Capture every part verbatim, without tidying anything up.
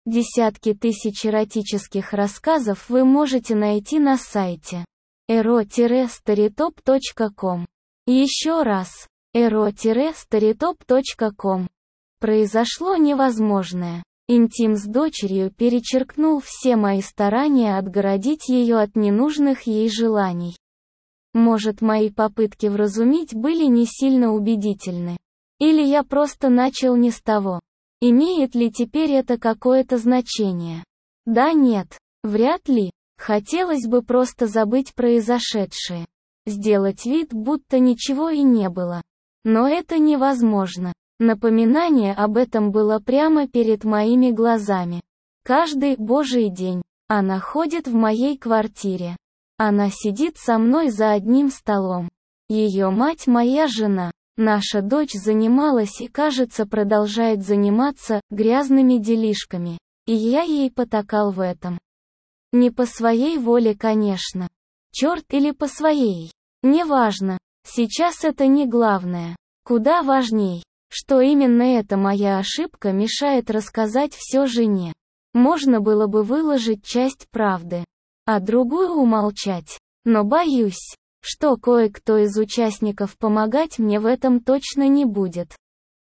Десятки тысяч эротических рассказов вы можете найти на сайте эро старитоп точка ком. Еще раз, эро старитоп точка ком. Произошло невозможное. Интим с дочерью перечеркнул все мои старания отгородить ее от ненужных ей желаний. Может, мои попытки вразумить были не сильно убедительны. Или я просто начал не с того. Имеет ли теперь это какое-то значение? Да нет, вряд ли. Хотелось бы просто забыть произошедшее. Сделать вид, будто ничего и не было. Но это невозможно. Напоминание об этом было прямо перед моими глазами. Каждый божий день она ходит в моей квартире. Она сидит со мной за одним столом. Ее мать моя жена. Наша дочь занималась и, кажется, продолжает заниматься грязными делишками, и я ей потакал в этом. Не по своей воле, конечно. Черт, или по своей. Неважно. Сейчас это не главное. Куда важней, что именно эта моя ошибка мешает рассказать все жене. Можно было бы выложить часть правды, а другую умолчать. Но боюсь, что кое-кто из участников помогать мне в этом точно не будет.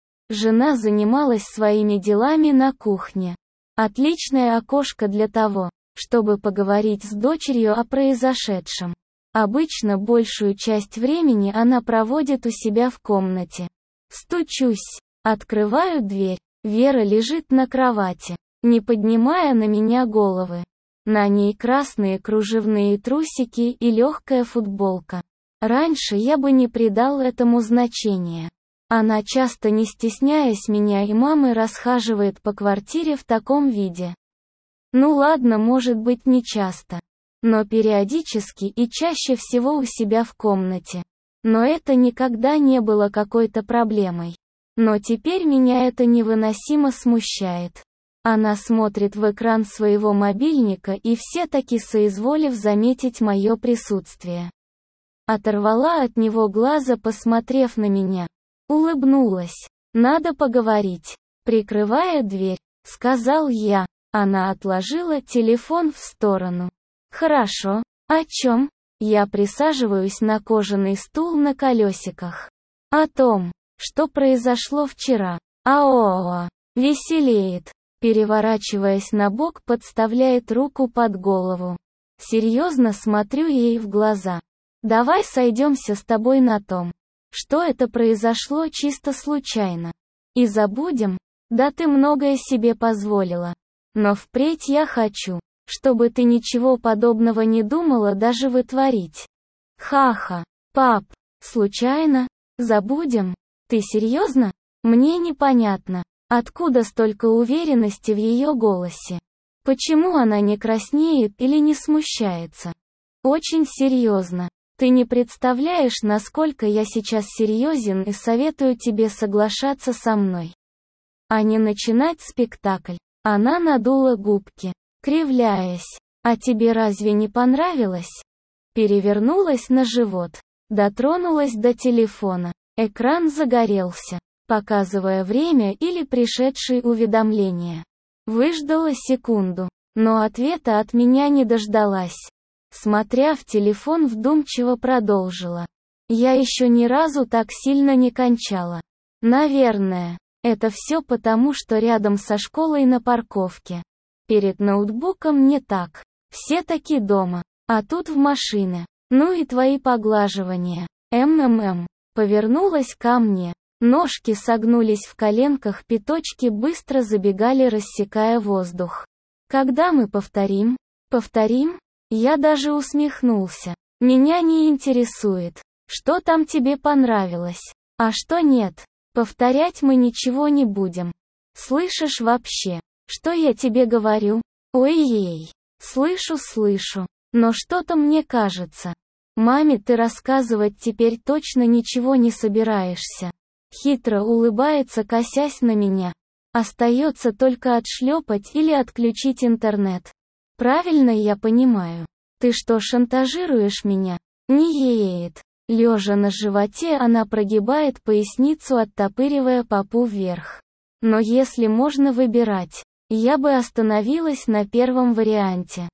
Жена занималась своими делами на кухне. Отличное окошко для того, чтобы поговорить с дочерью о произошедшем. Обычно большую часть времени она проводит у себя в комнате. Стучусь, открываю дверь. Вера лежит на кровати, не поднимая на меня головы. На ней красные кружевные трусики и легкая футболка. Раньше я бы не придал этому значения. Она часто, не стесняясь меня и мамы, расхаживает по квартире в таком виде. Ну ладно, может быть, не часто, но периодически и чаще всего у себя в комнате. Но это никогда не было какой-то проблемой. Но теперь меня это невыносимо смущает. Она смотрит в экран своего мобильника и все-таки, соизволив заметить мое присутствие, оторвала от него глаза, посмотрев на меня. Улыбнулась. «Надо поговорить». Прикрывая дверь, сказал я. Она отложила телефон в сторону. «Хорошо. О чем?» Я присаживаюсь на кожаный стул на колесиках. «О том, что произошло вчера». «Аоо». Веселеет. Переворачиваясь на бок, подставляет руку под голову. Серьезно смотрю ей в глаза. «Давай сойдемся с тобой на том, что это произошло чисто случайно. И забудем? Да ты многое себе позволила. Но впредь я хочу, чтобы ты ничего подобного не думала даже вытворить». Ха-ха. Пап, случайно? Забудем? Ты серьезно? Мне непонятно. Откуда столько уверенности в ее голосе? Почему она не краснеет или не смущается? Очень серьезно. Ты не представляешь, насколько я сейчас серьезен, и советую тебе соглашаться со мной, а не начинать спектакль. Она надула губки, кривляясь. А тебе разве не понравилось? Перевернулась на живот, дотронулась до телефона. Экран загорелся, показывая время или пришедшие уведомления. Выждала секунду, но ответа от меня не дождалась. Смотря в телефон, вдумчиво продолжила. Я еще ни разу так сильно не кончала. Наверное, это все потому, что рядом со школой на парковке. Перед ноутбуком не так. Все таки дома, а тут в машине. Ну и твои поглаживания. МММ. Повернулась ко мне. Ножки согнулись в коленках, пяточки быстро забегали, рассекая воздух. Когда мы повторим? Повторим? Я даже усмехнулся. Меня не интересует, что там тебе понравилось, а что нет. Повторять мы ничего не будем. Слышишь вообще, что я тебе говорю? Ой-ей. Слышу, слышу. Но что-то мне кажется. Маме ты рассказывать теперь точно ничего не собираешься. Хитро улыбается, косясь на меня. Остается только отшлепать или отключить интернет. Правильно я понимаю? Ты что, шантажируешь меня? Не еет. Лежа на животе, она прогибает поясницу, оттопыривая попу вверх. Но если можно выбирать, Я бы остановилась на первом варианте.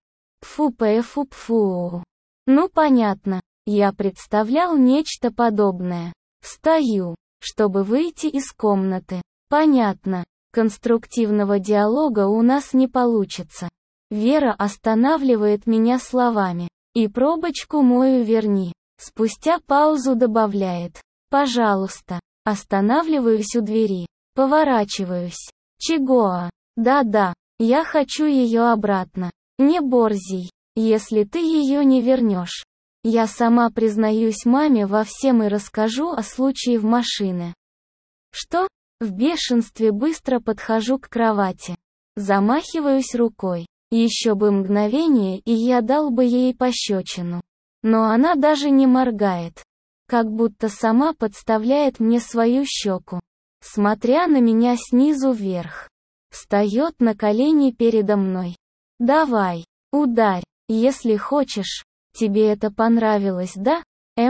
Пфу-пфу-пфу. Ну понятно, я представлял нечто подобное. Встаю, чтобы выйти из комнаты. Понятно, конструктивного диалога у нас не получится. Вера останавливает меня словами. И пробочку мою верни. Спустя паузу добавляет. Пожалуйста. Останавливаюсь у двери. Поворачиваюсь. Чего? Да-да, я хочу ее обратно. Не борзей, если ты ее не вернешь. Я сама признаюсь маме во всем и расскажу о случае в машине. Что? В бешенстве быстро подхожу к кровати. Замахиваюсь рукой. Еще бы мгновение, и я дал бы ей пощечину. Но она даже не моргает. Как будто сама подставляет мне свою щеку. Смотря на меня снизу вверх. Встает на колени передо мной. Давай, ударь, если хочешь. Тебе это понравилось, да?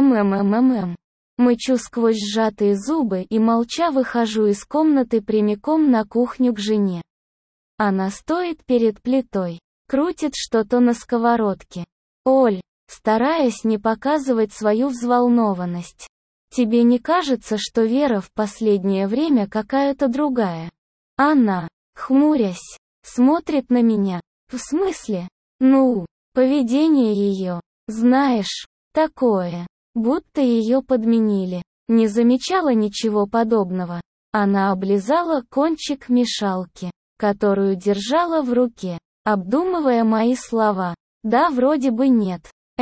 Ммммм. Мычу сквозь сжатые зубы и молча выхожу из комнаты прямиком на кухню к жене. Она стоит перед плитой, крутит что-то на сковородке. Оль, стараясь не показывать свою взволнованность. Тебе не кажется, что Вера в последнее время какая-то другая? Она, хмурясь, смотрит на меня. В смысле? Ну, поведение ее, знаешь, такое, будто ее подменили. Не замечала ничего подобного. Она облизала кончик мешалки, которую держала в руке, обдумывая мои слова. Да, вроде бы нет.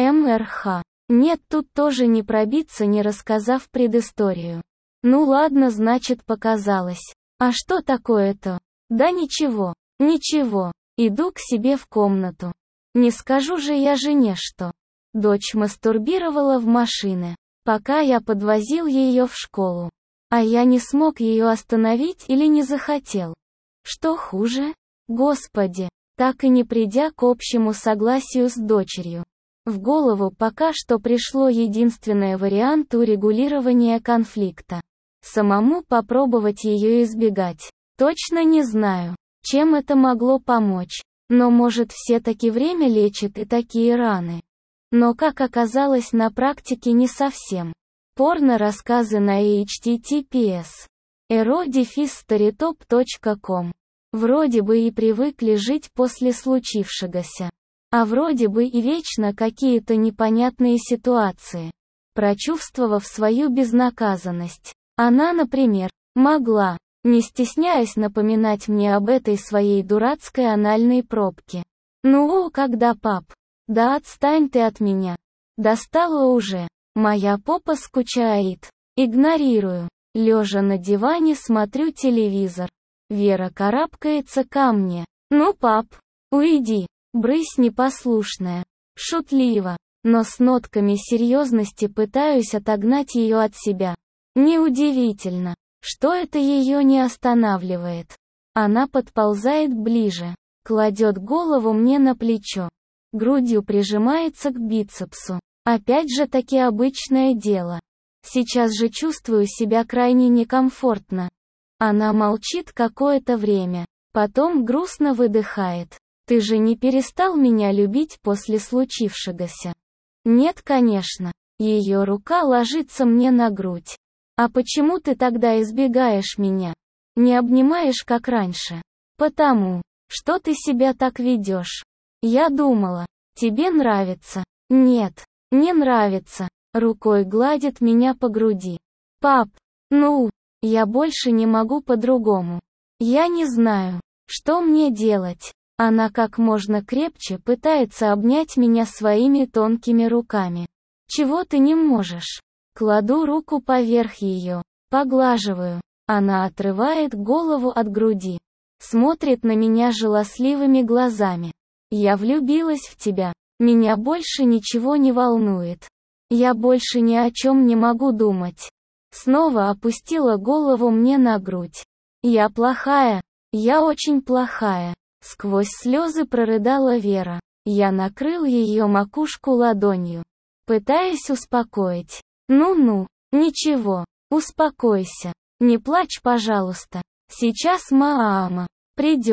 МРХ. Нет, тут тоже не пробиться, не рассказав предысторию. Ну ладно, значит, показалось. А что такое-то? Да ничего, ничего. Иду к себе в комнату. Не скажу же я жене, что дочь мастурбировала в машине, пока я подвозил ее в школу. А я не смог ее остановить или не захотел. Что хуже? Господи, так и не придя к общему согласию с дочерью. В голову пока что пришло единственный вариант урегулирования конфликта. Самому попробовать ее избегать. Точно не знаю, чем это могло помочь. Но может все-таки время лечит и такие раны. Но как оказалось на практике не совсем. Порно-рассказы на эйч ти ти пи эс. эро дефис старитоп точка ком. Вроде бы и привыкли жить после случившегося. А вроде бы и вечно какие-то непонятные ситуации. Прочувствовав свою безнаказанность. Она, например, могла, не стесняясь напоминать мне об этой своей дурацкой анальной пробке. Ну, когда пап? Да отстань ты от меня. Достала уже. Моя попа скучает. Игнорирую. Лежа на диване смотрю телевизор. Вера карабкается ко мне. Ну, пап, уйди. Брысь непослушная. Шутливо, но с нотками серьезности пытаюсь отогнать ее от себя. Неудивительно, что это ее не останавливает. Она подползает ближе, кладет голову мне на плечо. Грудью прижимается к бицепсу. Опять же таки обычное дело. Сейчас же чувствую себя крайне некомфортно. Она молчит какое-то время, потом грустно выдыхает. Ты же не перестал меня любить после случившегося? Нет, конечно. Ее рука ложится мне на грудь. А почему ты тогда избегаешь меня? Не обнимаешь, как раньше? Потому, что ты себя так ведешь. Я думала, тебе нравится. Нет, не нравится. Рукой гладит меня по груди. Пап, ну, я больше не могу по-другому. Я не знаю, что мне делать. Она как можно крепче пытается обнять меня своими тонкими руками. Чего ты не можешь? Кладу руку поверх ее, поглаживаю. Она отрывает голову от груди. Смотрит на меня жалостливыми глазами. Я влюбилась в тебя. Меня больше ничего не волнует. Я больше ни о чем не могу думать. Снова опустила голову мне на грудь. Я плохая. Я очень плохая. Сквозь слезы прорыдала Вера. Я накрыл ее макушку ладонью, пытаясь успокоить. Ну-ну, ничего, успокойся. Не плачь, пожалуйста. Сейчас мама придет.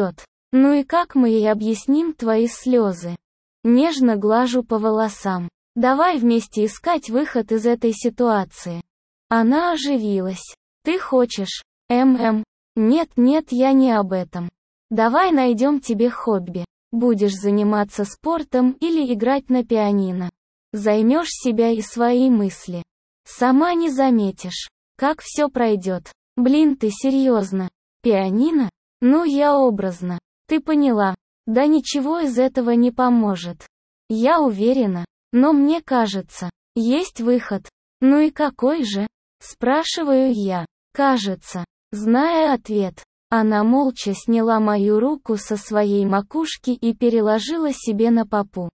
Ну и как мы ей объясним твои слезы? Нежно глажу по волосам. Давай вместе искать выход из этой ситуации. Она оживилась. Ты хочешь? ММ. Нет, нет, я не об этом. Давай найдем тебе хобби. Будешь заниматься спортом или играть на пианино. Займешь себя и свои мысли. Сама не заметишь, как все пройдет. Блин, ты серьезно? Пианино? Ну я образно. Ты поняла. Да ничего из этого не поможет. Я уверена. Но мне кажется, есть выход. Ну и какой же? Спрашиваю я. Кажется. Зная ответ, она молча сняла мою руку со своей макушки и переложила себе на попу.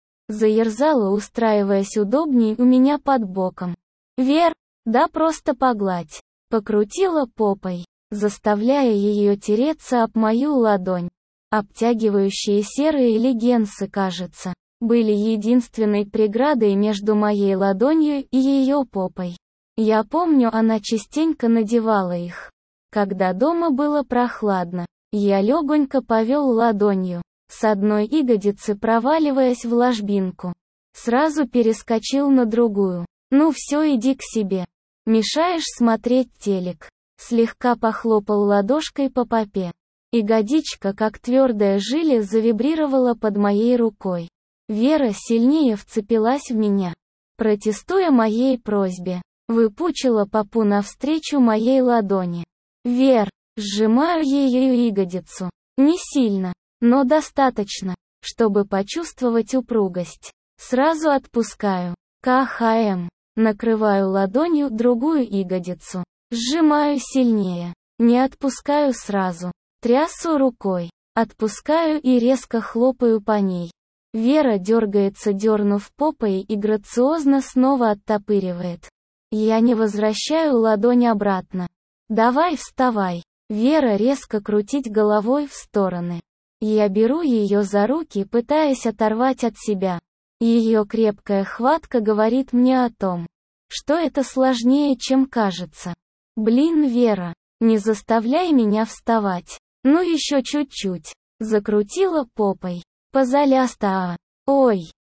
Заерзала, устраиваясь удобней у меня под боком. Вер, да просто погладь. Покрутила попой, заставляя ее тереться об мою ладонь. Обтягивающие серые леггинсы, кажется, были единственной преградой между моей ладонью и ее попой. Я помню, она частенько надевала их. Когда дома было прохладно, я легонько повел ладонью, с одной ягодицы проваливаясь в ложбинку. Сразу перескочил на другую. Ну все, иди к себе. Мешаешь смотреть телек. Слегка похлопал ладошкой по попе. Ягодичка, как твердая жиле, завибрировала под моей рукой. Вера сильнее вцепилась в меня. Протестуя моей просьбе, выпучила попу навстречу моей ладони. Вер, сжимаю ее ягодицу. Не сильно, но достаточно, чтобы почувствовать упругость. Сразу отпускаю. КХМ. Накрываю ладонью другую ягодицу. Сжимаю сильнее. Не отпускаю сразу. Трясу рукой. Отпускаю и резко хлопаю по ней. Вера дергается, дернув попой, и грациозно снова оттопыривает. Я не возвращаю ладонь обратно. Давай вставай. Вера резко крутить головой в стороны. Я беру ее за руки, пытаясь оторвать от себя. Ее крепкая хватка говорит мне о том, что это сложнее, чем кажется. Блин, Вера, не заставляй меня вставать. Ну еще чуть-чуть. Закрутила попой. Позаляста, а. Ой,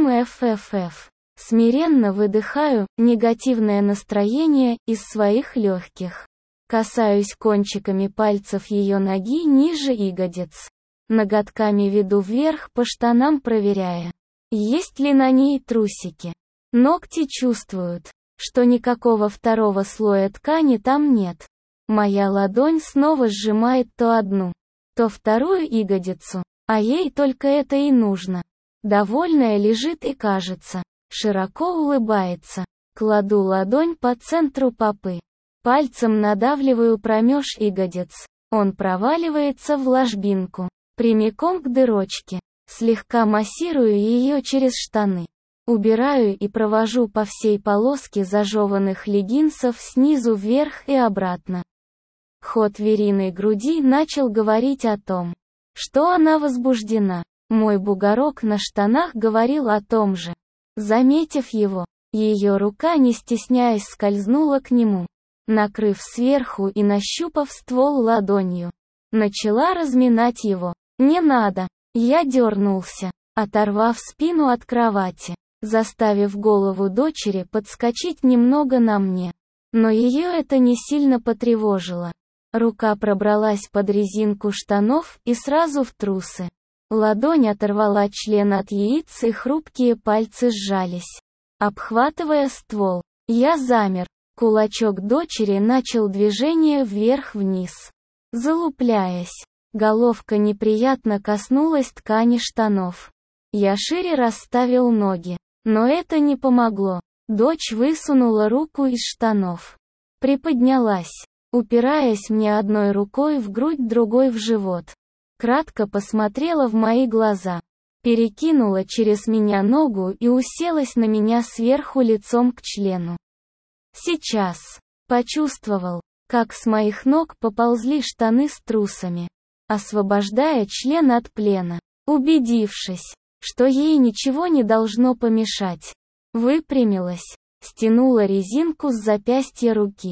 МФФФ. Смиренно выдыхаю негативное настроение из своих легких. Касаюсь кончиками пальцев ее ноги ниже ягодиц. Ноготками веду вверх по штанам, проверяя, есть ли на ней трусики. Ногти чувствуют, что никакого второго слоя ткани там нет. Моя ладонь снова сжимает то одну, то вторую ягодицу, а ей только это и нужно. Довольная лежит и, кажется, широко улыбается. Кладу ладонь по центру попы. Пальцем надавливаю промеж ягодиц. Он проваливается в ложбинку, прямиком к дырочке. Слегка массирую ее через штаны. Убираю и провожу по всей полоске зажеванных леггинсов снизу вверх и обратно. Ход Вериной груди начал говорить о том, что она возбуждена. Мой бугорок на штанах говорил о том же. Заметив его, ее рука, не стесняясь, скользнула к нему. Накрыв сверху и нащупав ствол ладонью, начала разминать его. «Не надо!» Я дернулся, оторвав спину от кровати, заставив голову дочери подскочить немного на мне. Но ее это не сильно потревожило. Рука пробралась под резинку штанов и сразу в трусы. Ладонь оторвала член от яиц, и хрупкие пальцы сжались, обхватывая ствол. Я замер. Кулачок дочери начал движение вверх-вниз, залупляясь. Головка неприятно коснулась ткани штанов. Я шире расставил ноги, но это не помогло. Дочь высунула руку из штанов. Приподнялась, упираясь мне одной рукой в грудь, другой в живот. Кратко посмотрела в мои глаза, перекинула через меня ногу и уселась на меня сверху лицом к члену. Сейчас почувствовал, как с моих ног поползли штаны с трусами, освобождая член от плена. Убедившись, что ей ничего не должно помешать, выпрямилась, стянула резинку с запястья руки.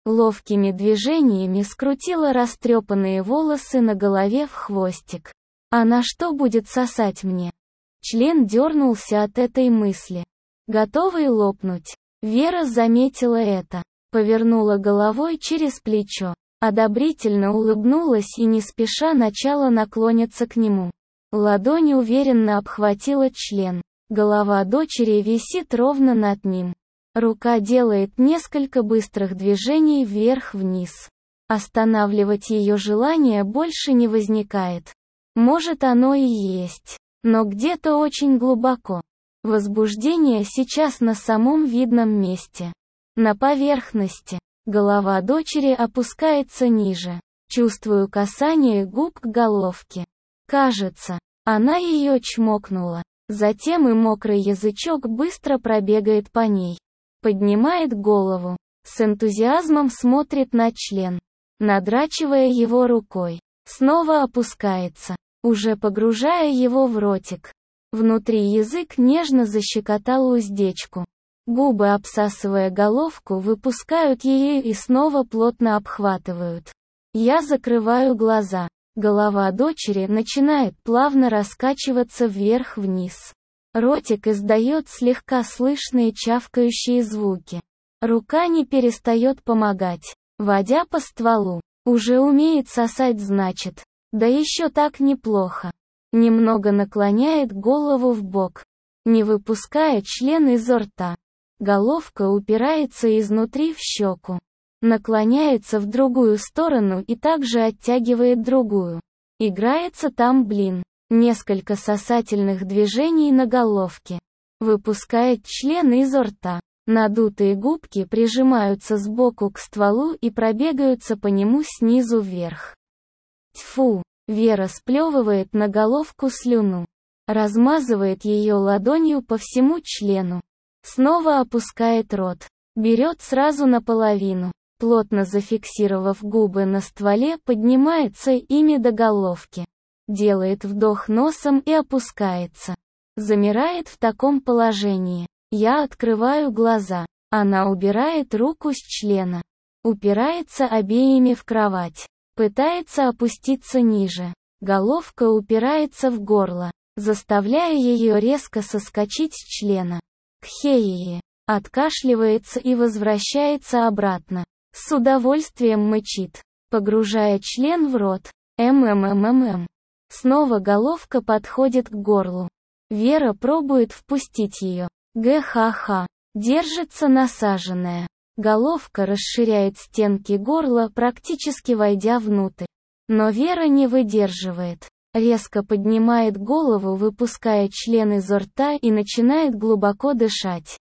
Ловкими движениями скрутила растрепанные волосы на голове в хвостик. Она что будет сосать мне? Член дернулся от этой мысли. Готовый лопнуть. Вера заметила это. Повернула головой через плечо. Одобрительно улыбнулась и не спеша начала наклоняться к нему. Ладонь уверенно обхватила член. Голова дочери висит ровно над ним. Рука делает несколько быстрых движений вверх-вниз. Останавливать ее желание больше не возникает. Может, оно и есть. Но где-то очень глубоко. Возбуждение сейчас на самом видном месте. На поверхности. Голова дочери опускается ниже. Чувствую касание губ к головке. Кажется, она ее чмокнула. Затем и мокрый язычок быстро пробегает по ней. Поднимает голову. С энтузиазмом смотрит на член. Надрачивая его рукой. Снова опускается. Уже погружая его в ротик. Внутри язык нежно защекотал уздечку. Губы, обсасывая головку, выпускают ее и снова плотно обхватывают. Я закрываю глаза. Голова дочери начинает плавно раскачиваться вверх-вниз. Ротик издает слегка слышные чавкающие звуки. Рука не перестает помогать, водя по стволу. Уже умеет сосать, значит. Да еще так неплохо. Немного наклоняет голову вбок, не выпуская член изо рта. Головка упирается изнутри в щеку. Наклоняется в другую сторону и также оттягивает другую. Играется там, блин. Несколько сосательных движений на головке. Выпускает член изо рта. Надутые губки прижимаются сбоку к стволу и пробегаются по нему снизу вверх. Тьфу! Вера сплевывает на головку слюну. Размазывает ее ладонью по всему члену. Снова опускает рот. Берет сразу наполовину. Плотно зафиксировав губы на стволе, поднимается ими до головки. Делает вдох носом и опускается. Замирает в таком положении. Я открываю глаза. Она убирает руку с члена. Упирается обеими в кровать. Пытается опуститься ниже. Головка упирается в горло, заставляя ее резко соскочить с члена. Кхеие. Откашливается и возвращается обратно. С удовольствием мычит, погружая член в рот. Ммммм. Снова головка подходит к горлу. Вера пробует впустить ее. Гха-ха. Держится насаженная. Головка расширяет стенки горла, практически войдя внутрь. Но Вера не выдерживает. Резко поднимает голову, выпуская член изо рта и начинает глубоко дышать.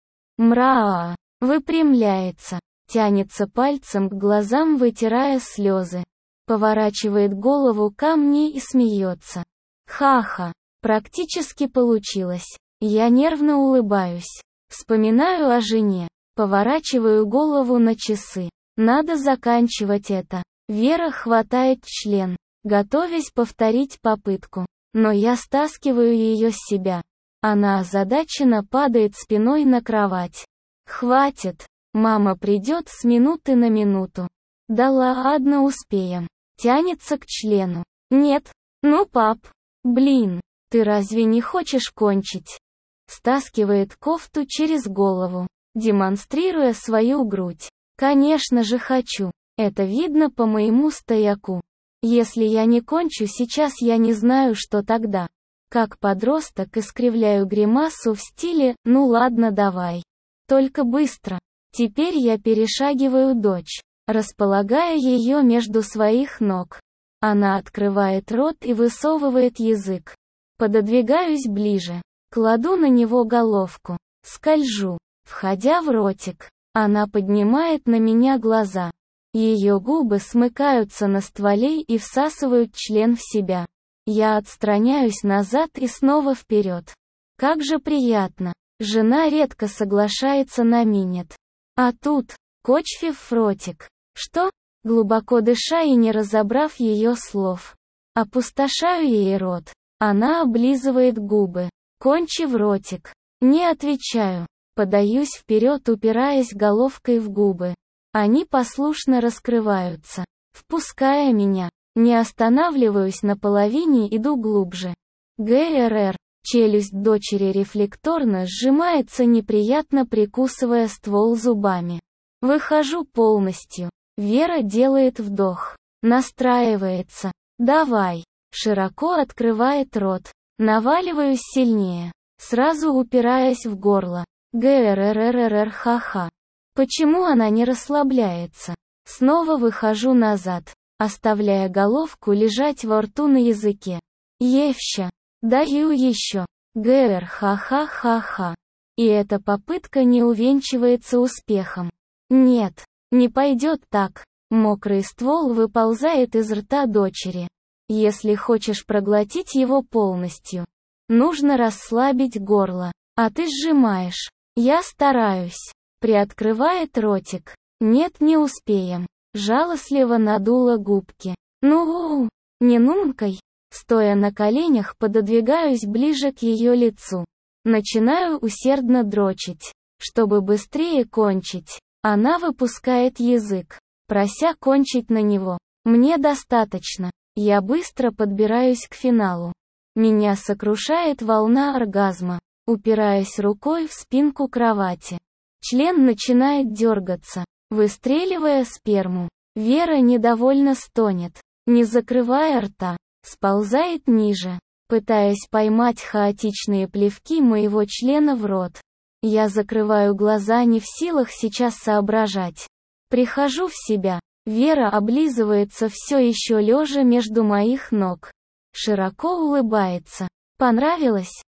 Мраа. Выпрямляется. Тянется пальцем к глазам, вытирая слезы. Поворачивает голову ко мне и смеется. Ха-ха. Практически получилось. Я нервно улыбаюсь. Вспоминаю о жене. Поворачиваю голову на часы. Надо заканчивать это. Вера хватает член, готовясь повторить попытку. Но я стаскиваю ее с себя. Она озадаченно падает спиной на кровать. Хватит. Мама придет с минуты на минуту. Да ладно, успеем. Тянется к члену. Нет. Ну, пап. Блин. Ты разве не хочешь кончить? Стаскивает кофту через голову, демонстрируя свою грудь. Конечно же хочу. Это видно по моему стояку. Если я не кончу сейчас, я не знаю, что тогда. Как подросток искривляю гримасу в стиле «ну ладно, давай». Только быстро. Теперь я перешагиваю дочь, располагая ее между своих ног. Она открывает рот и высовывает язык. Пододвигаюсь ближе. Кладу на него головку. Скольжу. Входя в ротик. Она поднимает на меня глаза. Ее губы смыкаются на стволе и всасывают член в себя. Я отстраняюсь назад и снова вперед. Как же приятно. Жена редко соглашается на минет. А тут, кочфив в ротик. Что? Глубоко дыша и не разобрав ее слов. Опустошаю ей рот. Она облизывает губы. Кончи в ротик. Не отвечаю. Подаюсь вперед, упираясь головкой в губы. Они послушно раскрываются, впуская меня. Не останавливаюсь на половине, иду глубже. ГРР. Челюсть дочери рефлекторно сжимается, неприятно прикусывая ствол зубами. Выхожу полностью. Вера делает вдох. Настраивается. Давай. Широко открывает рот. Наваливаюсь сильнее, сразу упираясь в горло. ГРРРРР, ха-ха. Почему она не расслабляется? Снова выхожу назад, оставляя головку лежать во рту на языке. Евща. Даю еще. ГР, ха-ха-ха-ха. И эта попытка не увенчивается успехом. Нет, не пойдет так. Мокрый ствол выползает из рта дочери. Если хочешь проглотить его полностью, нужно расслабить горло. А ты сжимаешь. Я стараюсь. Приоткрывает ротик. Нет, не успеем. Жалостливо надула губки. Ну, не нумкай. Стоя на коленях, пододвигаюсь ближе к ее лицу. Начинаю усердно дрочить, чтобы быстрее кончить. Она выпускает язык, прося кончить на него. Мне достаточно. Я быстро подбираюсь к финалу. Меня сокрушает волна оргазма, упираясь рукой в спинку кровати. Член начинает дергаться, выстреливая сперму. Вера недовольно стонет, не закрывая рта, сползает ниже, пытаясь поймать хаотичные плевки моего члена в рот. Я закрываю глаза, не в силах сейчас соображать. Прихожу в себя. Вера облизывается, все еще лежа между моих ног. Широко улыбается. Понравилось?